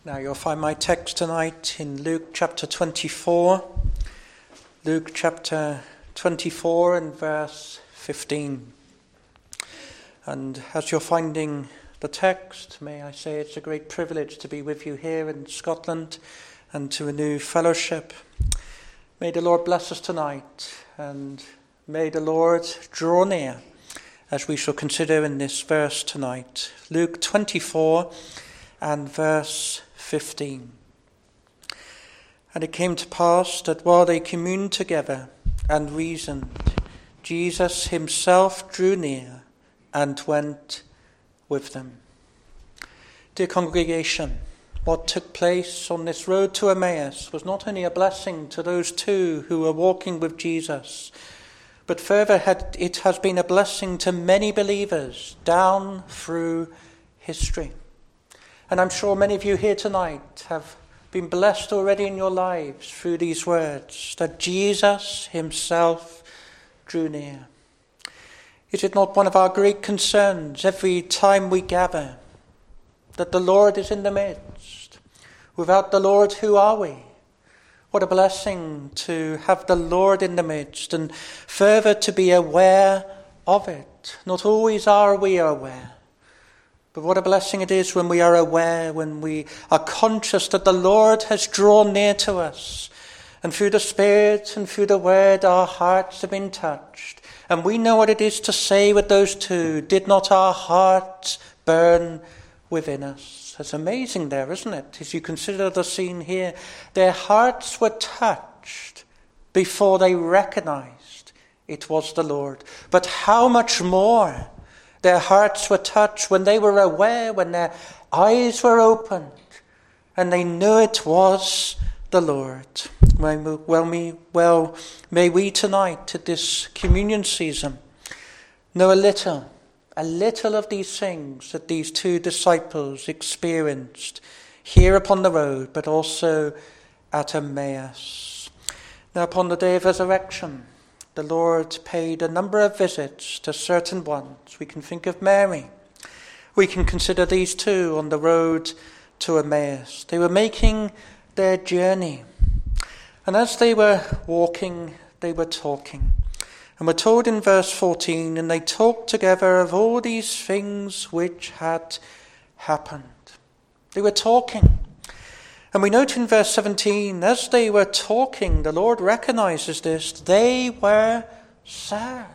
Now you'll find my text tonight in Luke chapter 24. Luke chapter 24 and verse 15. And as you're finding the text, may I say it's a great privilege to be with you here in Scotland and to renew fellowship. May the Lord bless us tonight, and may the Lord draw near as we shall consider in this verse tonight. Luke 24 and verse 15. And it came to pass that while they communed together and reasoned, Jesus himself drew near and went with them. Dear congregation, what took place on this road to Emmaus was not only a blessing to those two who were walking with Jesus, but further it has been a blessing to many believers down through history. And I'm sure many of you here tonight have been blessed already in your lives through these words, that Jesus himself drew near. Is it not one of our great concerns every time we gather, that the Lord is in the midst? Without the Lord, who are we? What a blessing to have the Lord in the midst, and further to be aware of it. Not always are we aware. But what a blessing it is when we are aware, when we are conscious that the Lord has drawn near to us. And through the Spirit and through the Word, our hearts have been touched. And we know what it is to say with those two, did not our hearts burn within us? It's amazing there, isn't it? As you consider the scene here, their hearts were touched before they recognized it was the Lord. But how much more their hearts were touched when they were aware, when their eyes were opened, and they knew it was the Lord. May we tonight, at this communion season, know a little of these things that these two disciples experienced here upon the road, but also at Emmaus. Now, upon the day of resurrection, the Lord paid a number of visits to certain ones. We can think of Mary. We can consider these two on the road to Emmaus. They were making their journey. And as they were walking, they were talking. And we're told in verse 14, and they talked together of all these things which had happened. They were talking. And we note in verse 17, as they were talking, the Lord recognizes this, they were sad.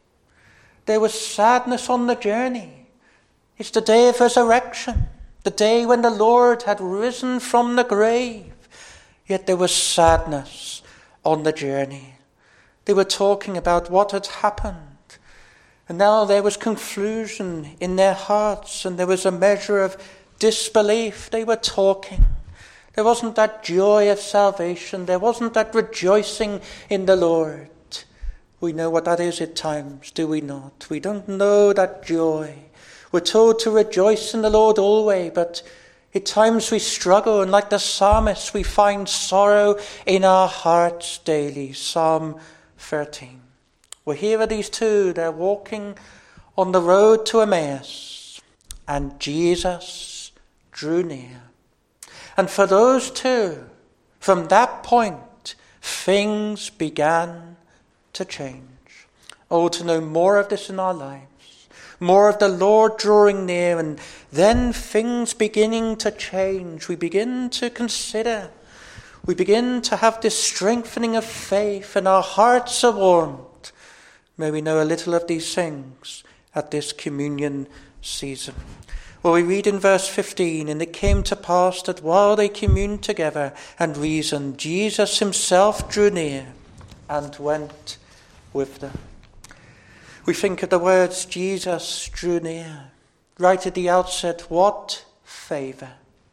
There was sadness on the journey. It's the day of resurrection, the day when the Lord had risen from the grave. Yet there was sadness on the journey. They were talking about what had happened. And now there was confusion in their hearts, and there was a measure of disbelief. They were talking. There wasn't that joy of salvation. There wasn't that rejoicing in the Lord. We know what that is at times, do we not? We don't know that joy. We're told to rejoice in the Lord always, but at times we struggle, and like the psalmist, we find sorrow in our hearts daily. Psalm 13. Well, here are these two. They're walking on the road to Emmaus, and Jesus drew near. And for those two, from that point, things began to change. Oh, to know more of this in our lives, more of the Lord drawing near, and then things beginning to change. We begin to consider, we begin to have this strengthening of faith, and our hearts are warmed. May we know a little of these things at this communion season. Well, we read in verse 15, and it came to pass that while they communed together and reasoned, Jesus himself drew near and went with them. We think of the words, Jesus drew near. Right at the outset, what favour,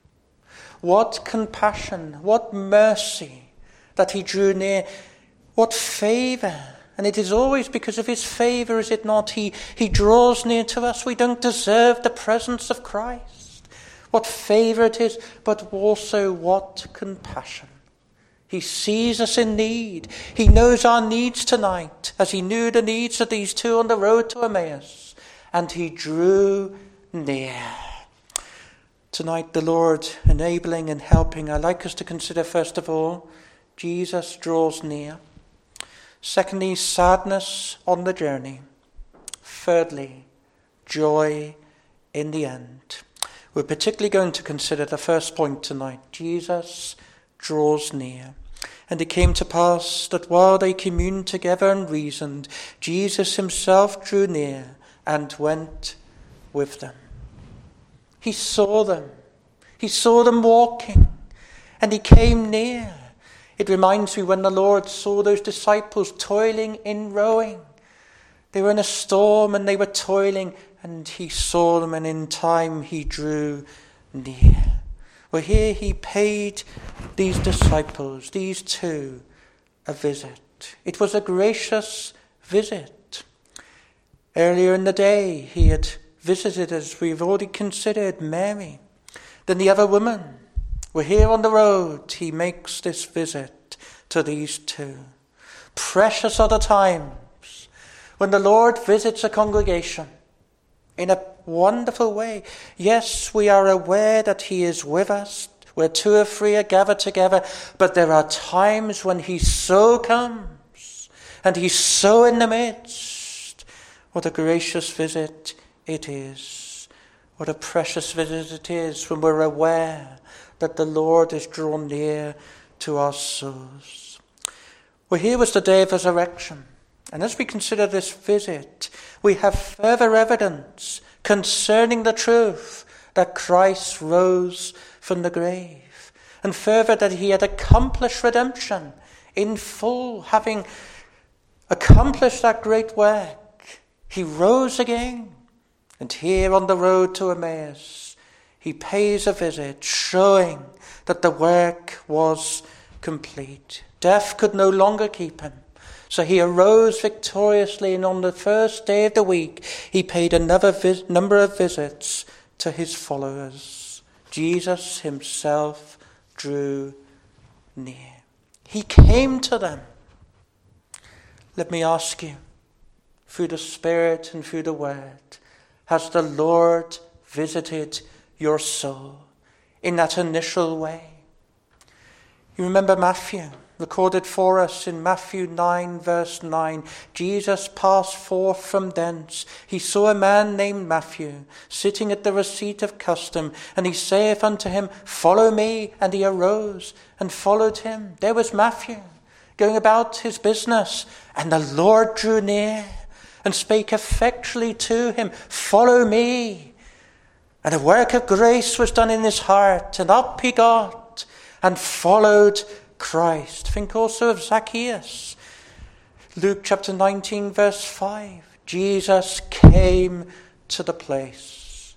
what compassion, what mercy that he drew near, what favour. And it is always because of his favour, is it not? He draws near to us. We don't deserve the presence of Christ. What favour it is, but also what compassion. He sees us in need. He knows our needs tonight, as he knew the needs of these two on the road to Emmaus. And he drew near. Tonight, the Lord enabling and helping, I'd like us to consider, first of all, Jesus draws near. Secondly, sadness on the journey. Thirdly, joy in the end. We're particularly going to consider the first point tonight. Jesus draws near. And it came to pass that while they communed together and reasoned, Jesus himself drew near and went with them. He saw them. He saw them walking, and he came near. It reminds me when the Lord saw those disciples toiling in rowing. They were in a storm and they were toiling, and he saw them, and in time he drew near. Well, here he paid these disciples, these two, a visit. It was a gracious visit. Earlier in the day, he had visited, as we've already considered, Mary. Then the other woman. Well, here on the road, he makes this visit to these two. Precious are the times when the Lord visits a congregation in a wonderful way. Yes, we are aware that he is with us, where two or three are gathered together, but there are times when he so comes, and he's so in the midst. What a gracious visit it is. What a precious visit it is when we're aware that the Lord is drawn near to our souls. Well, here was the day of resurrection. And as we consider this visit, we have further evidence concerning the truth that Christ rose from the grave. And further, that he had accomplished redemption in full, having accomplished that great work. He rose again. And here on the road to Emmaus, he pays a visit, showing that the work was complete. Death could no longer keep him. So he arose victoriously, and on the first day of the week, he paid another number of visits to his followers. Jesus himself drew near. He came to them. Let me ask you, through the Spirit and through the Word, has the Lord visited your soul in that initial way? You remember Matthew, recorded for us in Matthew 9, verse 9. Jesus passed forth from thence. He saw a man named Matthew sitting at the receipt of custom, and he saith unto him, Follow me. And he arose and followed him. There was Matthew going about his business, and the Lord drew near and spake effectually to him, Follow me. And a work of grace was done in his heart, and up he got and followed Christ. Think also of Zacchaeus. Luke chapter 19, verse 5. Jesus came to the place.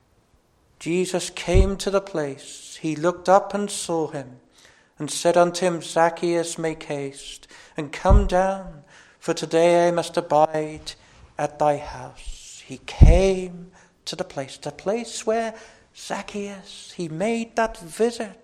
Jesus came to the place. He looked up and saw him, and said unto him, Zacchaeus, make haste, and come down, for today I must abide at thy house. He came to the place where Zacchaeus, he made that visit.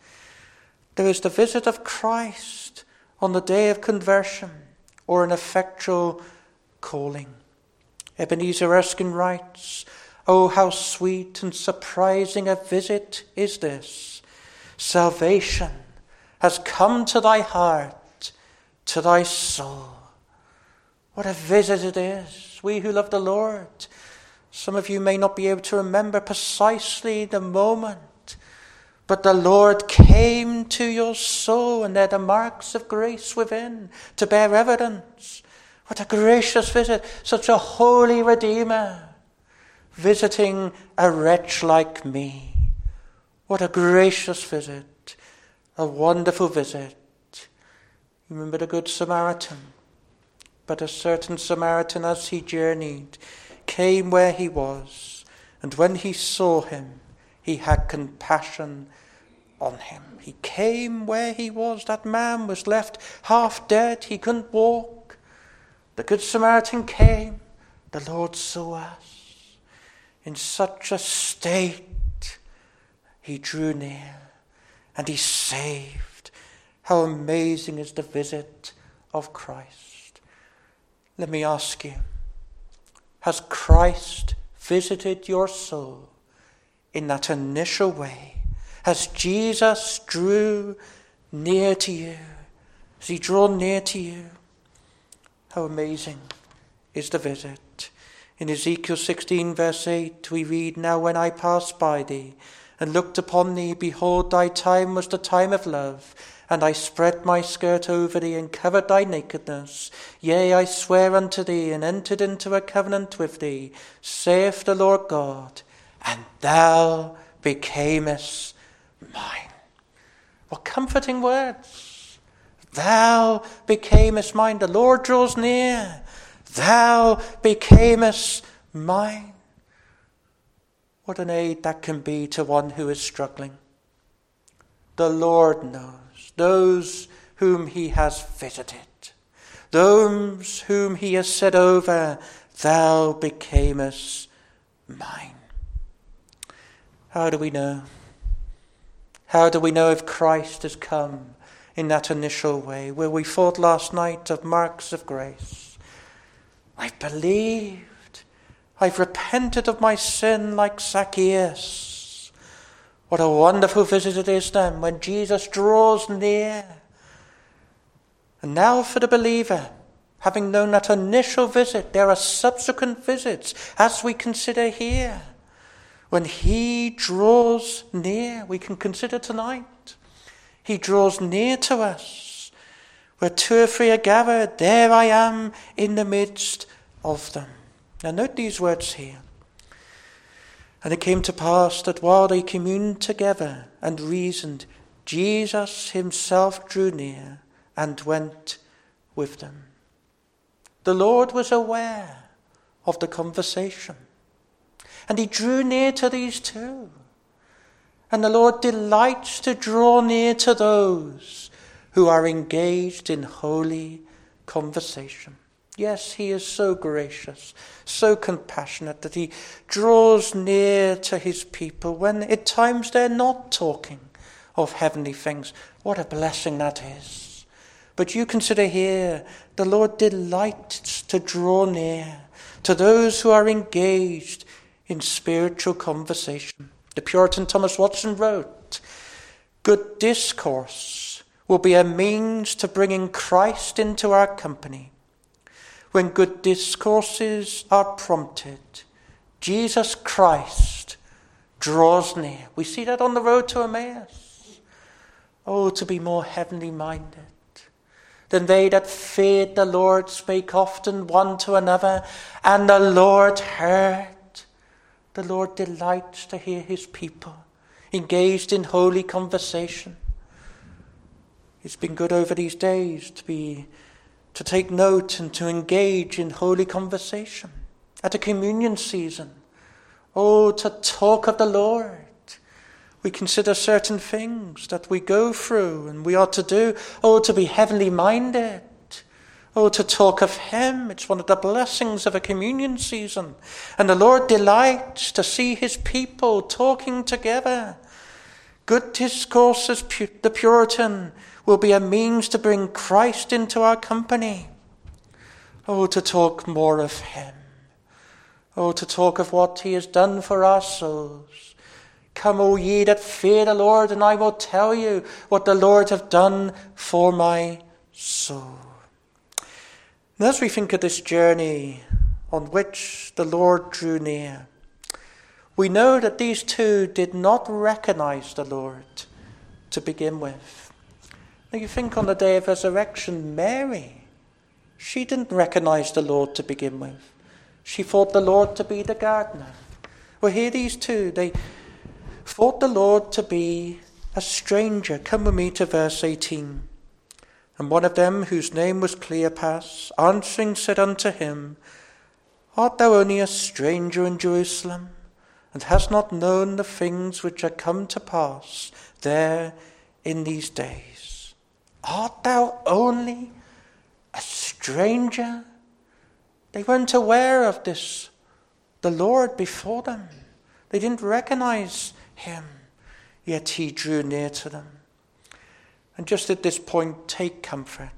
There is the visit of Christ on the day of conversion, or an effectual calling. Ebenezer Erskine writes, Oh, how sweet and surprising a visit is this. Salvation has come to thy heart, to thy soul. What a visit it is. We who love the Lord, some of you may not be able to remember precisely the moment, but the Lord came to your soul, and there are the marks of grace within to bear evidence. What a gracious visit. Such a holy Redeemer visiting a wretch like me. What a gracious visit. A wonderful visit. You remember the Good Samaritan? But a certain Samaritan, as he journeyed, came where he was, and when he saw him, he had compassion on him. He came where he was. That man was left half dead. He couldn't walk. The Good Samaritan came. The Lord saw us in such a state. He drew near and he saved. How amazing is the visit of Christ. Let me ask you, has Christ visited your soul in that initial way, as Jesus drew near to you, as he drew near to you. How amazing is the visit. In Ezekiel 16 verse 8 we read, "Now when I passed by thee, and looked upon thee, behold, thy time was the time of love, and I spread my skirt over thee, and covered thy nakedness. Yea, I swear unto thee, and entered into a covenant with thee, saith the Lord God, and thou becamest mine." What comforting words! Thou becamest mine. The Lord draws near. Thou becamest mine. What an aid that can be to one who is struggling. The Lord knows those whom he has visited, those whom he has said over, "Thou becamest mine." How do we know? How do we know if Christ has come in that initial way, where we thought last night of marks of grace? I've believed. I've repented of my sin like Zacchaeus. What a wonderful visit it is then when Jesus draws near. And now for the believer, having known that initial visit, there are subsequent visits as we consider here. When he draws near, we can consider tonight. He draws near to us. Where two or three are gathered, there I am in the midst of them. Now note these words here. "And it came to pass that while they communed together and reasoned, Jesus himself drew near and went with them." The Lord was aware of the conversation, and he drew near to these two. And the Lord delights to draw near to those who are engaged in holy conversation. Yes, he is so gracious, so compassionate that he draws near to his people when at times they're not talking of heavenly things. What a blessing that is. But you consider here, the Lord delights to draw near to those who are engaged in spiritual conversation. The Puritan Thomas Watson wrote, "Good discourse will be a means to bringing Christ into our company. When good discourses are prompted, Jesus Christ draws near." We see that on the road to Emmaus. Oh, to be more heavenly minded. "Then they that feared the Lord spake often one to another, and the Lord heard." The Lord delights to hear his people engaged in holy conversation. It's been good over these days to take note and to engage in holy conversation. At a communion season, to talk of the Lord. We consider certain things that we go through and we ought to do. To be heavenly minded. To talk of him. It's one of the blessings of a communion season. And the Lord delights to see his people talking together. Good discourse, as the Puritan, will be a means to bring Christ into our company. To talk more of him. To talk of what he has done for our souls. "Come, O ye that fear the Lord, and I will tell you what the Lord hath done for my soul." And as we think of this journey on which the Lord drew near, we know that these two did not recognize the Lord to begin with. Now you think on the day of resurrection, Mary, she didn't recognize the Lord to begin with. She thought the Lord to be the gardener. Well, here these two, they thought the Lord to be a stranger. Come with me to verse 18. "And one of them, whose name was Cleopas, answering said unto him, Art thou only a stranger in Jerusalem, and hast not known the things which are come to pass there in these days? Art thou only a stranger?" They weren't aware of this, the Lord before them. They didn't recognize him, yet he drew near to them. And just at this point, take comfort.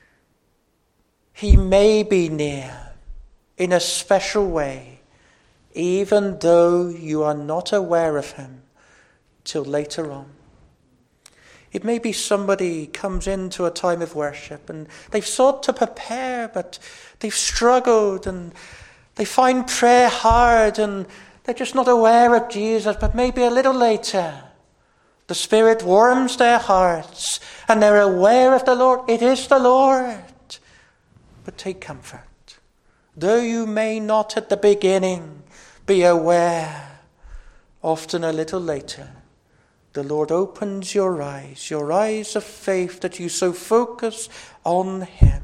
He may be near in a special way even though you are not aware of him till later on. It may be somebody comes into a time of worship and they've sought to prepare, but they've struggled and they find prayer hard and they're just not aware of Jesus. But maybe a little later, the Spirit warms their hearts and they're aware of the Lord. It is the Lord. But take comfort. Though you may not at the beginning be aware, often a little later, the Lord opens your eyes of faith, that you so focus on him.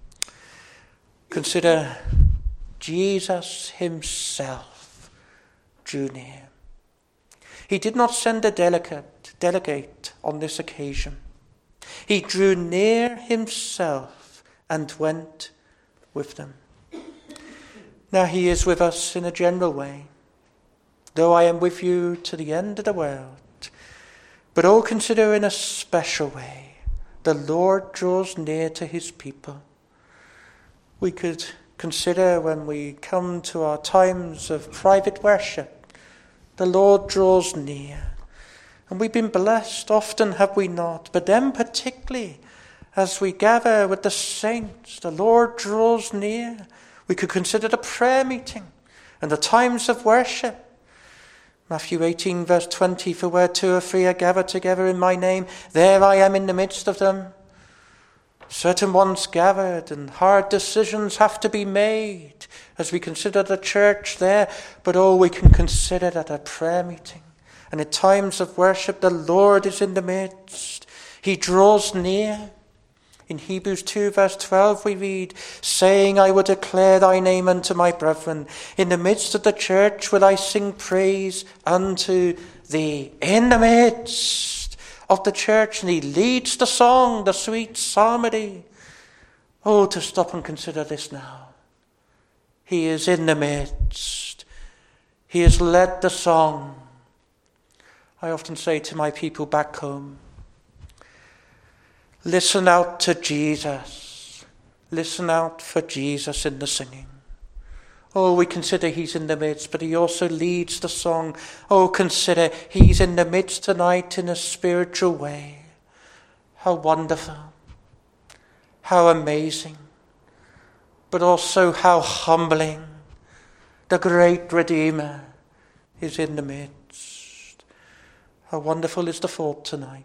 Consider Jesus himself drew near. He did not send a delegate on this occasion. He drew near himself and went with them. Now he is with us in a general way. Though I am with you to the end of the world, but oh, consider in a special way, the Lord draws near to his people. We could consider when we come to our times of private worship, the Lord draws near. And we've been blessed, often have we not, but then particularly as we gather with the saints, the Lord draws near. We could consider the prayer meeting and the times of worship. Matthew 18 verse 20, for where two or three are gathered together in my name, there I am in the midst of them. Certain ones gathered and hard decisions have to be made as we consider the church there. But we can consider that a prayer meeting. And at times of worship, the Lord is in the midst. He draws near. In Hebrews 2 verse 12 we read, saying, I will declare thy name unto my brethren. In the midst of the church will I sing praise unto thee. In the midst of the church. And he leads the song, the sweet psalmody. Oh, to stop and consider this now. He is in the midst. He has led the song. I often say to my people back home, listen out to Jesus. Listen out for Jesus in the singing. Oh, we consider he's in the midst, but he also leads the song. Oh, consider he's in the midst tonight in a spiritual way. How wonderful. How amazing. But also how humbling. The great Redeemer is in the midst. How wonderful is the thought tonight.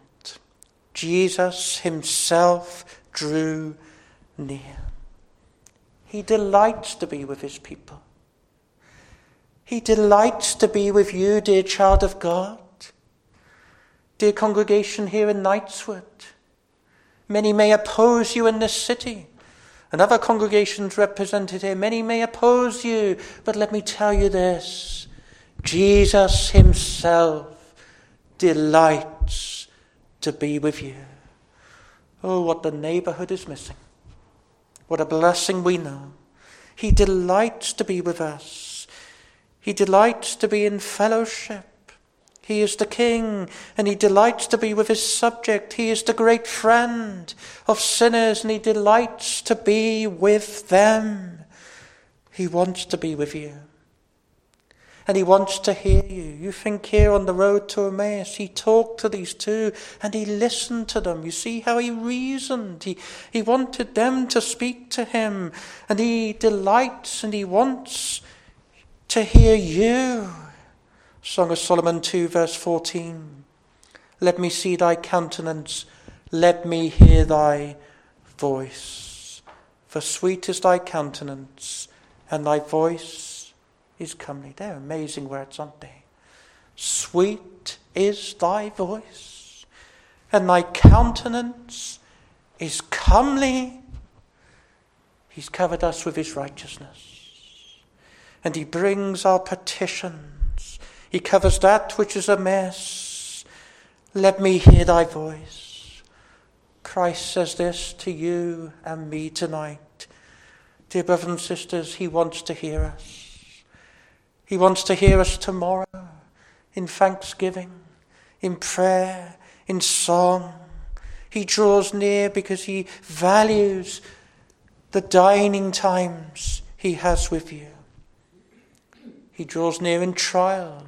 Jesus himself drew near. He delights to be with his people. He delights to be with you, dear child of God. Dear congregation here in Knightswood. Many may oppose you in this city, and other congregations represented here. Many may oppose you, but let me tell you this. Jesus himself delights to be with you. Oh, what the neighborhood is missing. What a blessing we know. He delights to be with us. He delights to be in fellowship. He is the King, and he delights to be with his subject. He is the great friend of sinners, and he delights to be with them. He wants to be with you. And he wants to hear you. You think here on the road to Emmaus, he talked to these two and he listened to them. You see how he reasoned. He wanted them to speak to him. And he delights and he wants to hear you. Song of Solomon 2 verse 14. Let me see thy countenance. Let me hear thy voice. For sweet is thy countenance and thy voice is comely. They're amazing words, aren't they? Sweet is thy voice, and thy countenance is comely. He's covered us with his righteousness, and he brings our petitions. He covers that which is amiss. Let me hear thy voice. Christ says this to you and me tonight. Dear brothers and sisters, he wants to hear us. He wants to hear us tomorrow in thanksgiving, in prayer, in song. He draws near because he values the dining times he has with you. He draws near in trial.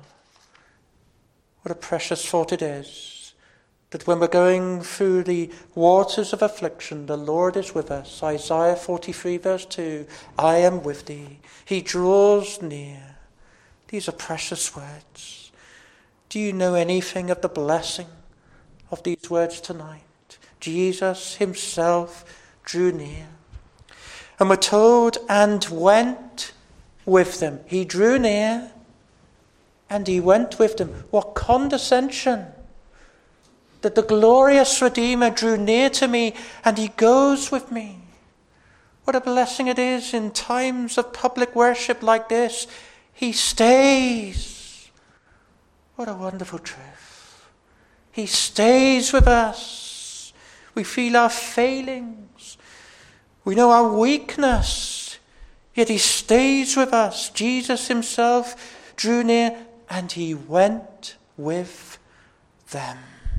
What a precious thought it is that when we're going through the waters of affliction, the Lord is with us. Isaiah 43 verse 2, I am with thee. He draws near. These are precious words. Do you know anything of the blessing of these words tonight? Jesus himself drew near. And we're told, and went with them. He drew near and he went with them. What condescension! That the glorious Redeemer drew near to me and he goes with me. What a blessing it is in times of public worship like this. He stays. What a wonderful truth. He stays with us. We feel our failings. We know our weakness. Yet he stays with us. Jesus himself drew near and he went with them.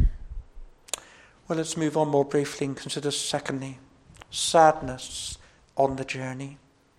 Well, let's move on more briefly and consider secondly, sadness on the journey.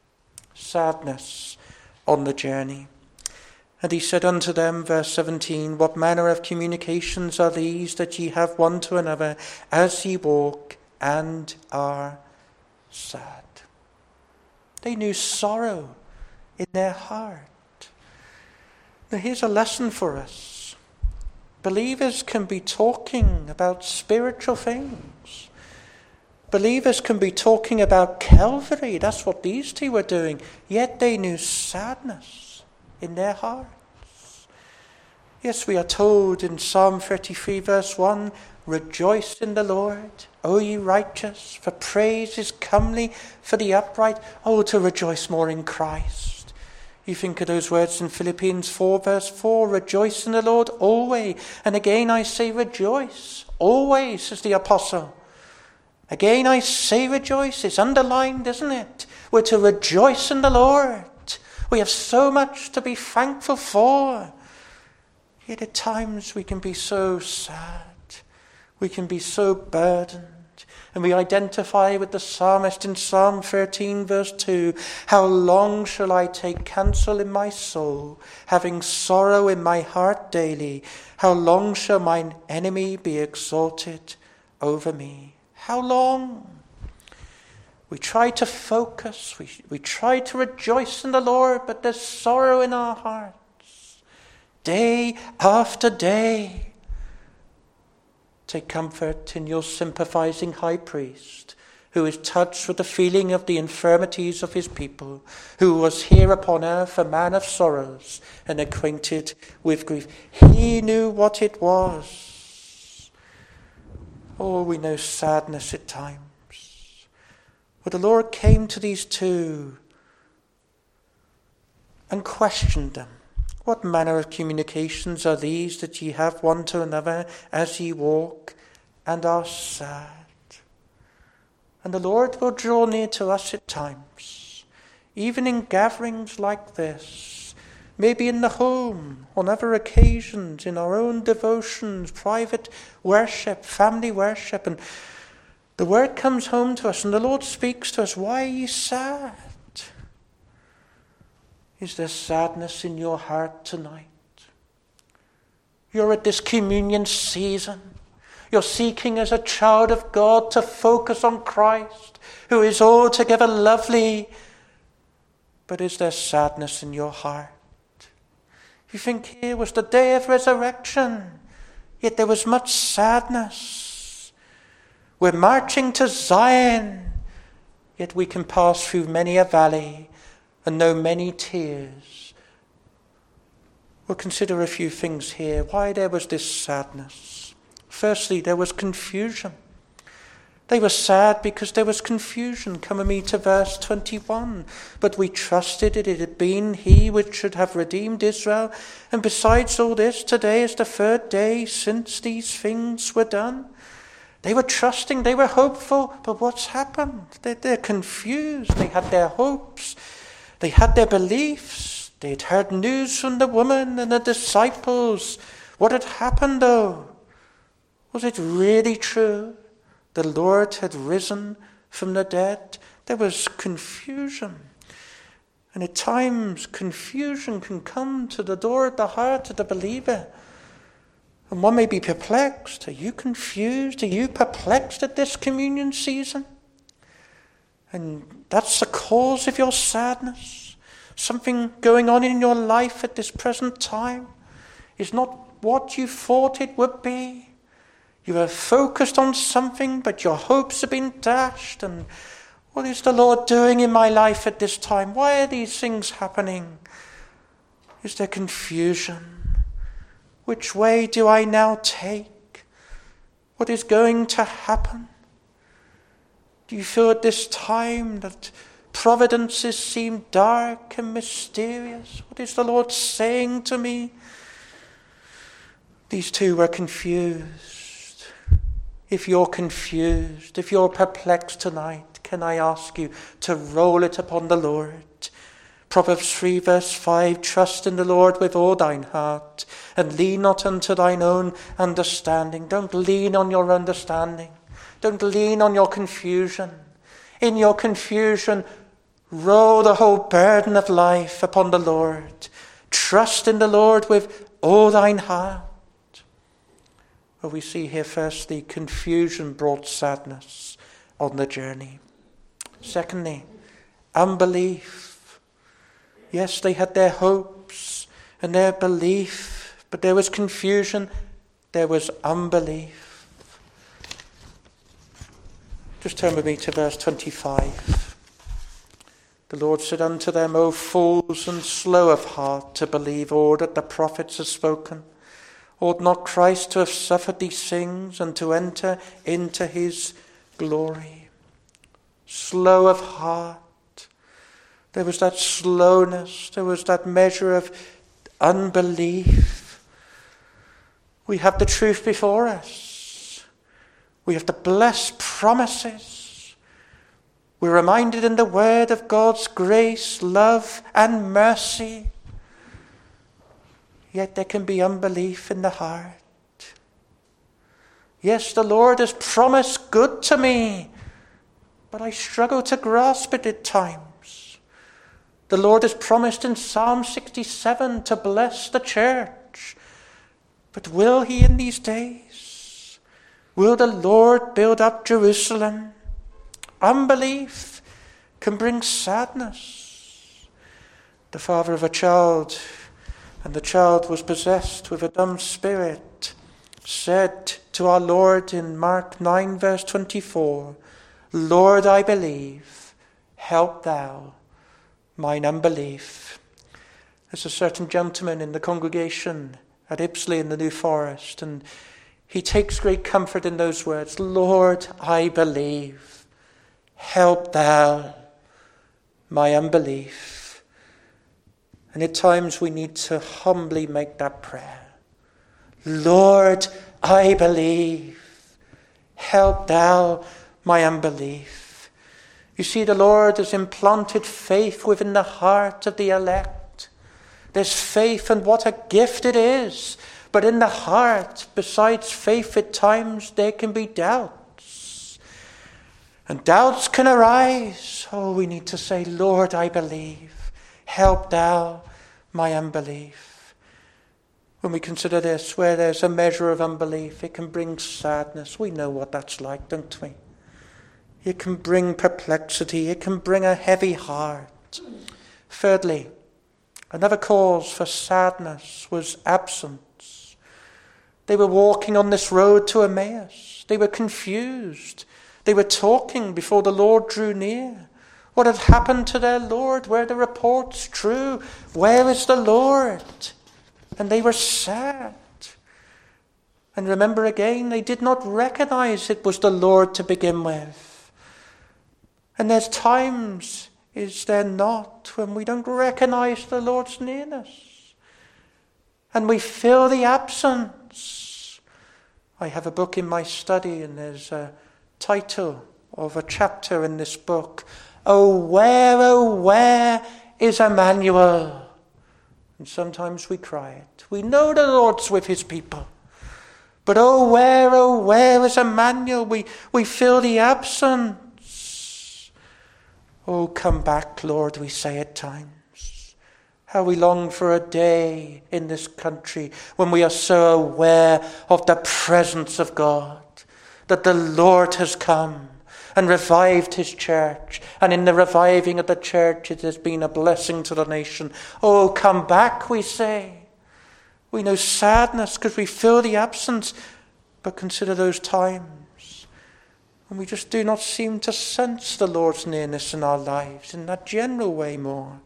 Sadness on the journey. And he said unto them, verse 17, what manner of communications are these that ye have one to another as ye walk and are sad? They knew sorrow in their heart. Now here's a lesson for us. Believers can be talking about spiritual things. Believers can be talking about Calvary. That's what these two were doing. Yet they knew sadness in their hearts. Yes, we are told in Psalm 33 verse 1, rejoice in the Lord, O ye righteous, for praise is comely for the upright. Oh, to rejoice more in Christ. You think of those words in Philippians 4 verse 4, rejoice in the Lord always. And again I say rejoice, always, says the apostle. Again I say rejoice. It's underlined, isn't it? We're to rejoice in the Lord. We have so much to be thankful for. Yet at times we can be so sad. We can be so burdened. And we identify with the psalmist in Psalm 13 verse 2, how long shall I take counsel in my soul, having sorrow in my heart daily? How long shall mine enemy be exalted over me? How long? We try to focus, we try to rejoice in the Lord, but there's sorrow in our hearts. Day after day. Take comfort in your sympathizing high priest, who is touched with the feeling of the infirmities of his people, who was here upon earth a man of sorrows and acquainted with grief. He knew what it was. Oh, we know sadness at times. But the Lord came to these two and questioned them. What manner of communications are these that ye have one to another as ye walk and are sad? And the Lord will draw near to us at times, even in gatherings like this, maybe in the home, on other occasions, in our own devotions, private worship, family worship, and the word comes home to us and the Lord speaks to us, why are ye sad? Is there sadness in your heart tonight? You're at this communion season. You're seeking as a child of God to focus on Christ, who is altogether lovely. But is there sadness in your heart? You think here was the day of resurrection, yet there was much sadness. We're marching to Zion, yet we can pass through many a valley and know many tears. We'll consider a few things here. Why there was this sadness. Firstly, there was confusion. They were sad because there was confusion. Come with me to verse 21. But we trusted it had been he which should have redeemed Israel. And besides all this, today is the third day since these things were done. They were trusting, they were hopeful, but what's happened? They're confused. They had their hopes. They had their beliefs. They'd heard news from the woman and the disciples. What had happened though? Was it really true? The Lord had risen from the dead? There was confusion. And at times, confusion can come to the door of the heart of the believer. And one may be perplexed. Are you confused? Are you perplexed at this communion season? And that's the cause of your sadness. Something going on in your life at this present time is not what you thought it would be. You are focused on something, but your hopes have been dashed. And what is the Lord doing in my life at this time? Why are these things happening? Is there confusion? Which way do I now take? What is going to happen? Do you feel at this time that providences seem dark and mysterious? What is the Lord saying to me? These two were confused. If you're confused, if you're perplexed tonight, can I ask you to roll it upon the Lord? Proverbs 3 verse 5, trust in the Lord with all thine heart, and lean not unto thine own understanding. Don't lean on your understanding. Don't lean on your confusion. In your confusion, roll the whole burden of life upon the Lord. Trust in the Lord with all thine heart. Well, we see here firstly, confusion brought sadness on the journey. Secondly, unbelief. Yes, they had their hopes and their belief, but there was confusion, there was unbelief. Just turn with me to verse 25. The Lord said unto them, O fools and slow of heart to believe all that the prophets have spoken. Ought not Christ to have suffered these things and to enter into his glory? Slow of heart. There was that slowness. There was that measure of unbelief. We have the truth before us. We have the blessed promises. We're reminded in the word of God's grace, love, and mercy. Yet there can be unbelief in the heart. Yes, the Lord has promised good to me, but I struggle to grasp it at times. The Lord has promised in Psalm 67 to bless the church, but will he in these days? Will the Lord build up Jerusalem? Unbelief can bring sadness. The father of a child, and the child was possessed with a dumb spirit, said to our Lord in Mark 9 verse 24, Lord, I believe, help thou mine unbelief. There's a certain gentleman in the congregation at Ipsley in the New Forest, and he takes great comfort in those words, Lord, I believe, help thou my unbelief. And at times we need to humbly make that prayer. Lord, I believe, help thou my unbelief. You see, the Lord has implanted faith within the heart of the elect. There's faith, and what a gift it is. But in the heart, besides faith, at times there can be doubts. And doubts can arise. Oh, we need to say, Lord, I believe. Help thou my unbelief. When we consider this, where there's a measure of unbelief, it can bring sadness. We know what that's like, don't we? It can bring perplexity. It can bring a heavy heart. Thirdly, another cause for sadness was absence. They were walking on this road to Emmaus. They were confused. They were talking before the Lord drew near. What had happened to their Lord? Were the reports true? Where is the Lord? And they were sad. And remember again, they did not recognize it was the Lord to begin with. And there's times, is there not, when we don't recognize the Lord's nearness? And we feel the absence. I have a book in my study, and there's a title of a chapter in this book, oh where is Emmanuel? And sometimes we cry it. We know the Lord's with his people. But oh where is Emmanuel? We feel the absence. Oh, come back, Lord, we say at times. How we long for a day in this country when we are so aware of the presence of God, that the Lord has come and revived his church. And in the reviving of the church, it has been a blessing to the nation. Oh, come back, we say. We know sadness because we feel the absence, but consider those times when we just do not seem to sense the Lord's nearness in our lives in that general way more.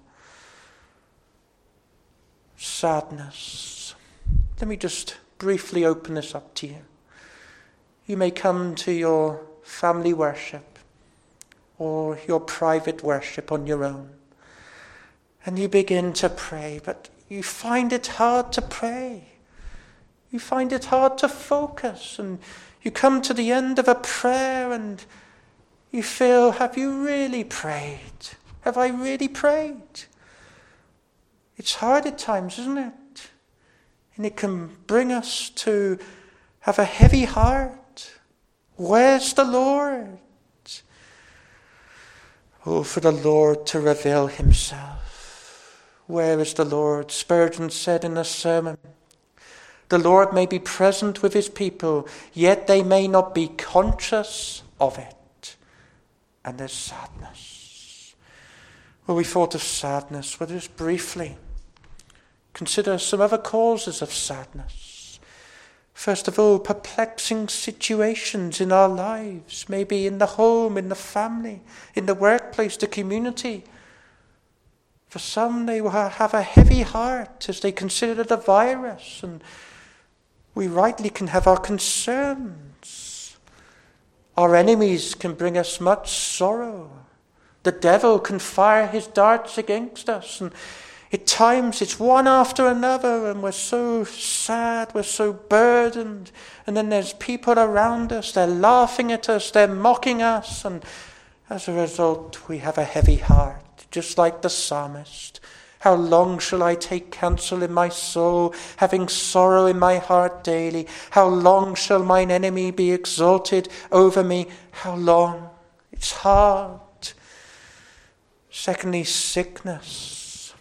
Sadness. Let me just briefly open this up to you. You may come to your family worship or your private worship on your own, and you begin to pray, but you find it hard to pray. You find it hard to focus, and you come to the end of a prayer and you feel, have you really prayed? Have I really prayed? It's hard at times, isn't it? And it can bring us to have a heavy heart. Where's the Lord? Oh, for the Lord to reveal himself. Where is the Lord? Spurgeon said in a sermon, the Lord may be present with his people, yet they may not be conscious of it. And there's sadness. Well, we thought of sadness, but just briefly consider some other causes of sadness. First of all, perplexing situations in our lives, maybe in the home, in the family, in the workplace, the community. For some, they will have a heavy heart as they consider the virus, and we rightly can have our concerns. Our enemies can bring us much sorrow. The devil can fire his darts against us, and at times it's one after another, and we're so sad, we're so burdened, and then there's people around us, they're laughing at us, they're mocking us, and as a result we have a heavy heart, just like the psalmist. How long shall I take counsel in my soul, having sorrow in my heart daily? How long shall mine enemy be exalted over me? How long? It's hard. Secondly, sickness.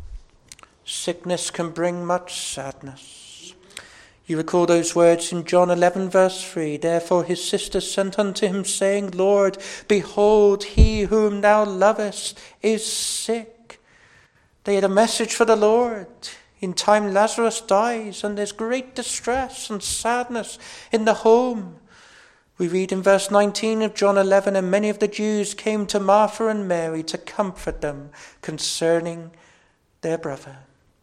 Sickness can bring much sadness. You recall those words in John 11 verse 3. Therefore his sisters sent unto him, saying, Lord, behold, he whom thou lovest is sick. They had a message for the Lord. In time Lazarus dies, and there's great distress and sadness in the home. We read in verse 19 of John 11, and many of the Jews came to Martha and Mary to comfort them concerning their brother.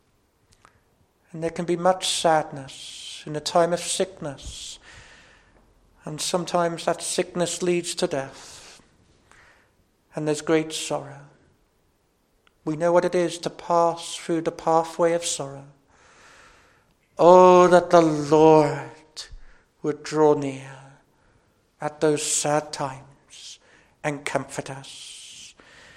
And there can be much sadness in a time of sickness. And sometimes that sickness leads to death. And there's great sorrow. We know what it is to pass through the pathway of sorrow. Oh, that the Lord would draw near at those sad times and comfort us.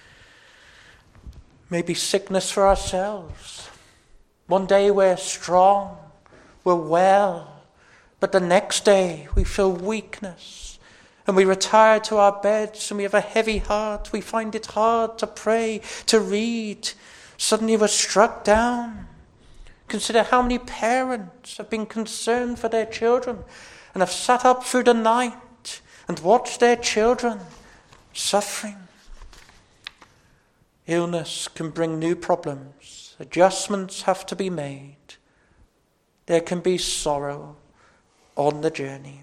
Maybe sickness for ourselves. One day we're strong, we're well, but the next day we feel weakness. And we retire to our beds and we have a heavy heart. We find it hard to pray, to read. Suddenly we're struck down. Consider how many parents have been concerned for their children and have sat up through the night and watched their children suffering. Illness can bring new problems. Adjustments have to be made. There can be sorrow on the journey.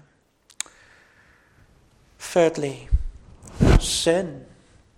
Thirdly, sin.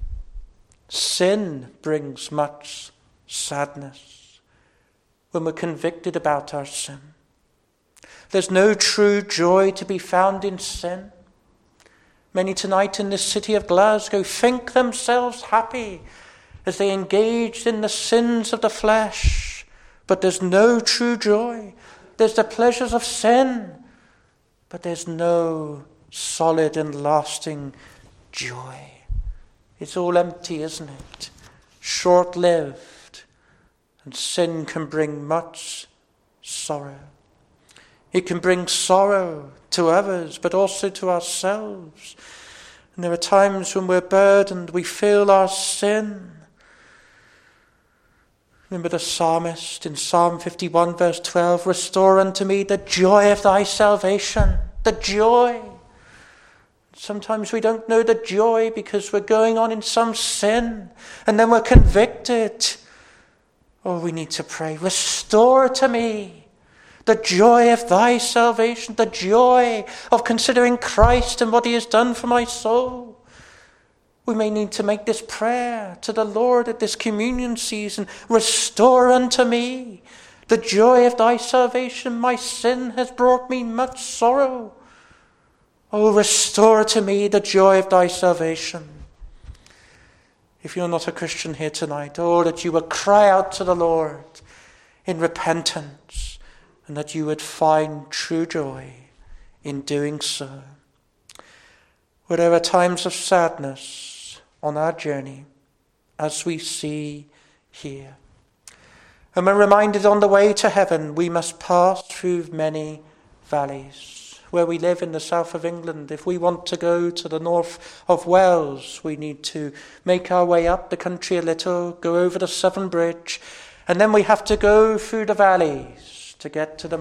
Sin brings much sadness when we're convicted about our sin. There's no true joy to be found in sin. Many tonight in this city of Glasgow think themselves happy as they engaged in the sins of the flesh, but there's no true joy. There's the pleasures of sin, but there's no solid and lasting joy. It's all empty, isn't it? Short-lived. And sin can bring much sorrow. It can bring sorrow to others, but also to ourselves. And there are times when we're burdened, we feel our sin. Remember the psalmist in Psalm 51 verse 12, restore unto me the joy of thy salvation, the joy. Sometimes we don't know the joy because we're going on in some sin and then we're convicted. Oh, we need to pray, restore to me the joy of thy salvation, the joy of considering Christ and what he has done for my soul. We may need to make this prayer to the Lord at this communion season. Restore unto me the joy of thy salvation. My sin has brought me much sorrow. Oh, restore to me the joy of thy salvation. If you're not a Christian here tonight, oh, that you would cry out to the Lord in repentance and that you would find true joy in doing so. Where there are times of sadness on our journey, as we see here. And we're reminded on the way to heaven, we must pass through many valleys. Where we live in the south of England, if we want to go to the north of Wales, we need to make our way up the country a little, go over the Severn Bridge, and then we have to go through the valleys to get to the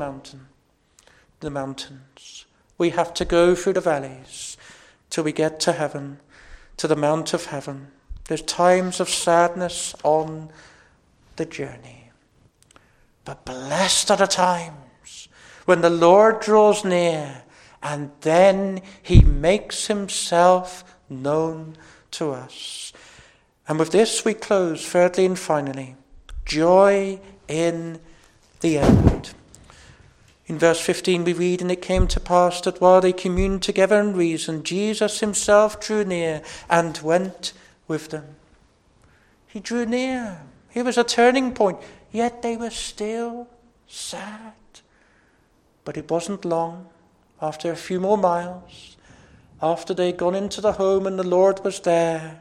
mountains. We have to go through the valleys till we get to heaven, to the Mount of Heaven. There's times of sadness on the journey. But blessed are the times when the Lord draws near and then he makes himself known to us. And with this we close, thirdly and finally, joy in the end. In verse 15 we read, and it came to pass that while they communed together and reasoned, Jesus himself drew near and went with them. He drew near. Here was a turning point. Yet they were still sad. But it wasn't long. After a few more miles, after they'd gone into the home and the Lord was there,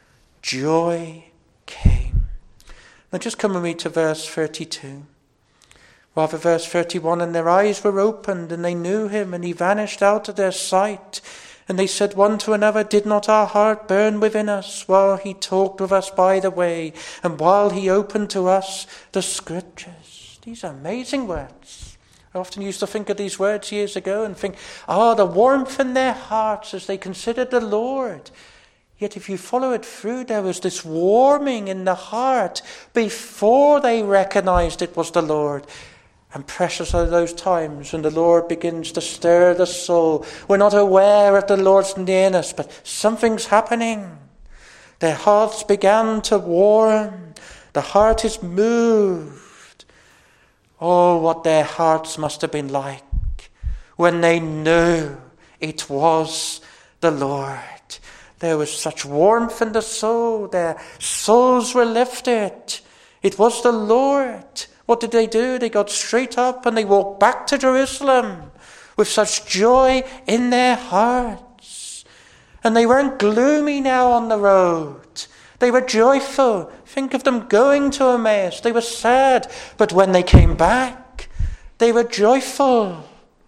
joy came. Now just come with me to verse 32. Rather, verse 31, and their eyes were opened, and they knew him, and he vanished out of their sight. And they said one to another, did not our heart burn within us while he talked with us by the way, and while he opened to us the scriptures? These are amazing words. I often used to think of these words years ago and think, the warmth in their hearts as they considered the Lord. Yet if you follow it through, there was this warming in the heart before they recognized it was the Lord. And precious are those times when the Lord begins to stir the soul. We're not aware of the Lord's nearness, but something's happening. Their hearts began to warm. The heart is moved. Oh, what their hearts must have been like when they knew it was the Lord. There was such warmth in the soul. Their souls were lifted. It was the Lord. What did they do? They got straight up and they walked back to Jerusalem with such joy in their hearts. And they weren't gloomy now on the road. They were joyful. Think of them going to Emmaus. They were sad. But when they came back, they were joyful.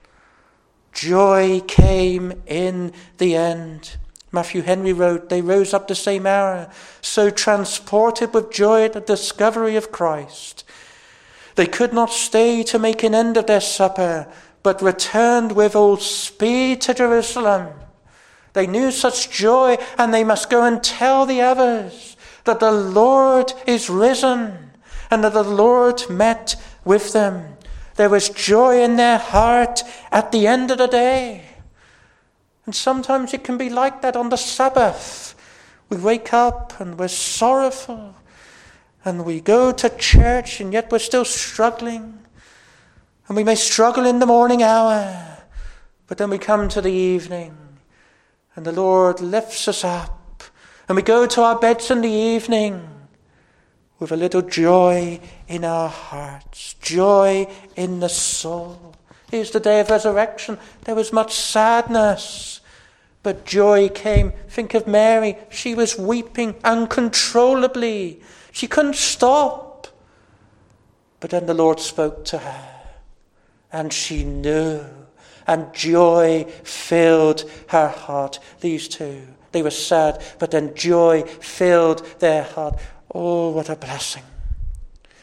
Joy came in the end. Matthew Henry wrote, they rose up the same hour, so transported with joy at the discovery of Christ. They could not stay to make an end of their supper, but returned with all speed to Jerusalem. They knew such joy, and they must go and tell the others that the Lord is risen, and that the Lord met with them. There was joy in their heart at the end of the day. And sometimes it can be like that on the Sabbath. We wake up and we're sorrowful. And we go to church and yet we're still struggling. And we may struggle in the morning hour. But then we come to the evening. And the Lord lifts us up. And we go to our beds in the evening with a little joy in our hearts. Joy in the soul. Here's the day of resurrection. There was much sadness, but joy came. Think of Mary. She was weeping uncontrollably. She couldn't stop. But then the Lord spoke to her, and she knew, and joy filled her heart. These two, they were sad, but then joy filled their heart. Oh, what a blessing.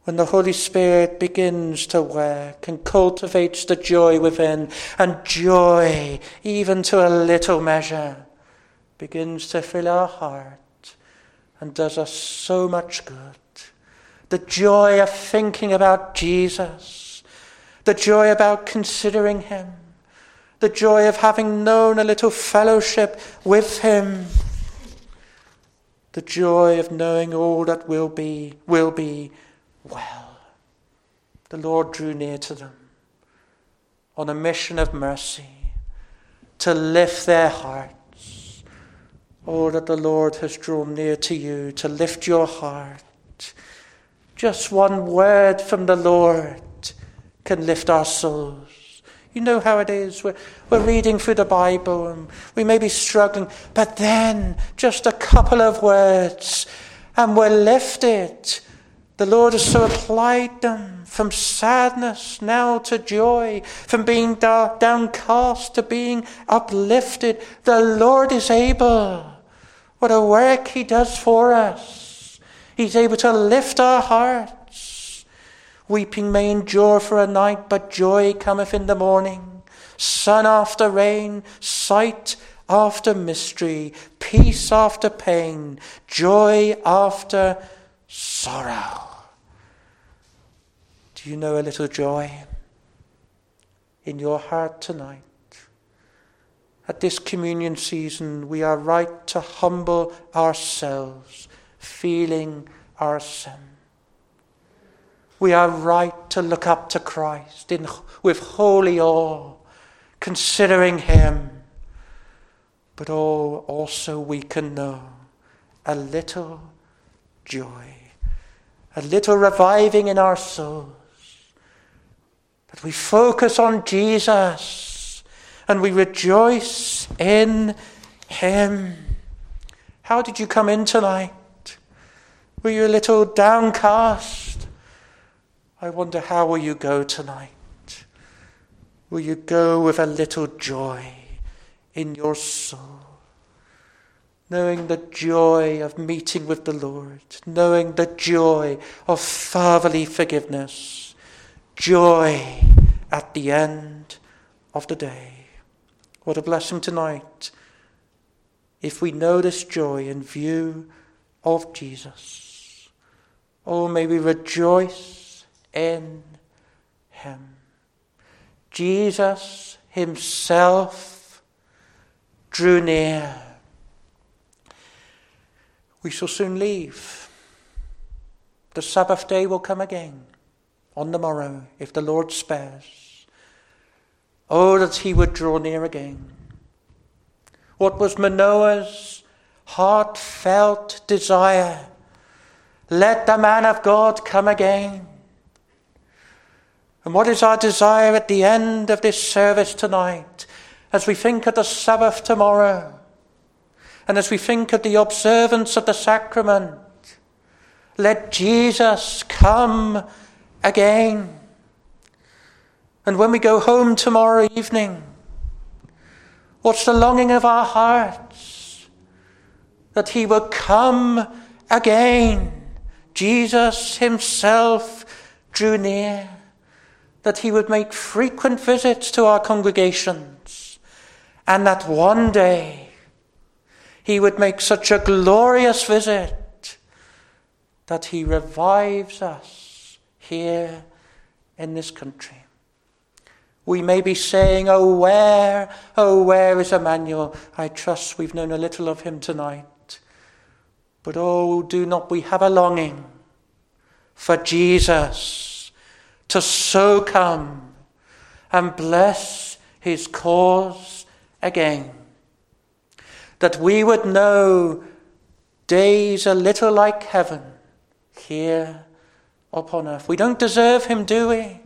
when the Holy Spirit begins to work and cultivates the joy within, and joy, even to a little measure, begins to fill our heart and does us so much good. The joy of thinking about Jesus, the joy about considering him, the joy of having known a little fellowship with him, the joy of knowing all that will be well. The Lord drew near to them on a mission of mercy to lift their hearts. Oh, that the Lord has drawn near to you to lift your heart. Just one word from the Lord can lift our souls. You know how it is. We're reading through the Bible and we may be struggling, but then just a couple of words and we're lifted. The Lord has so applied them from sadness now to joy, from being downcast to being uplifted. The Lord is able. What a work he does for us. He's able to lift our hearts. Weeping may endure for a night, but joy cometh in the morning. Sun after rain, sight after mystery, peace after pain, joy after sorrow. Do you know a little joy in your heart tonight? At this communion season, we are right to humble ourselves, feeling our sin. We are right to look up to Christ with holy awe, considering him. But also we can know a little joy, a little reviving in our souls. That we focus on Jesus and we rejoice in him. How did you come in tonight? Were you a little downcast? I wonder, how will you go tonight? Will you go with a little joy in your soul? Knowing the joy of meeting with the Lord, knowing the joy of fatherly forgiveness, joy at the end of the day. What a blessing tonight if we know this joy in view of Jesus. Oh, may we rejoice in him. Jesus himself drew near. We shall soon leave. The Sabbath day will come again on the morrow, if the Lord spares. Oh, that he would draw near again. What was Manoah's heartfelt desire? Let the man of God come again. And what is our desire at the end of this service tonight, as we think of the Sabbath tomorrow, and as we think of the observance of the sacrament? Let Jesus come again. And when we go home tomorrow evening, what's the longing of our hearts? That he will come again. Jesus himself drew near. That he would make frequent visits to our congregations, and that one day he would make such a glorious visit that he revives us here in this country. We may be saying, oh, where is Emmanuel? I trust we've known a little of him tonight. But oh, do not we have a longing for Jesus to so come and bless his cause again. That we would know days a little like heaven here upon earth. We don't deserve him, do we?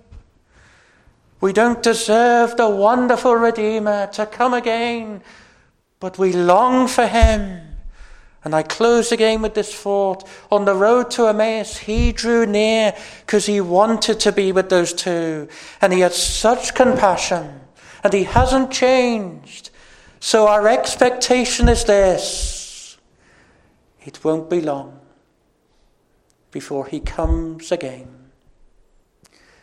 We don't deserve the wonderful Redeemer to come again, but we long for him. And I close again with this thought. On the road to Emmaus, he drew near because he wanted to be with those two. And he had such compassion. And he hasn't changed. So our expectation is this: it won't be long before he comes again.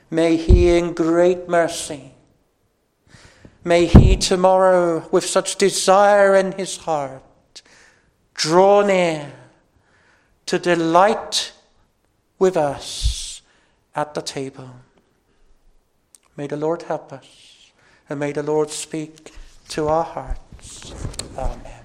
May he in great mercy, may he tomorrow with such desire in his heart draw near to delight with us at the table. May the Lord help us, and may the Lord speak to our hearts. Amen.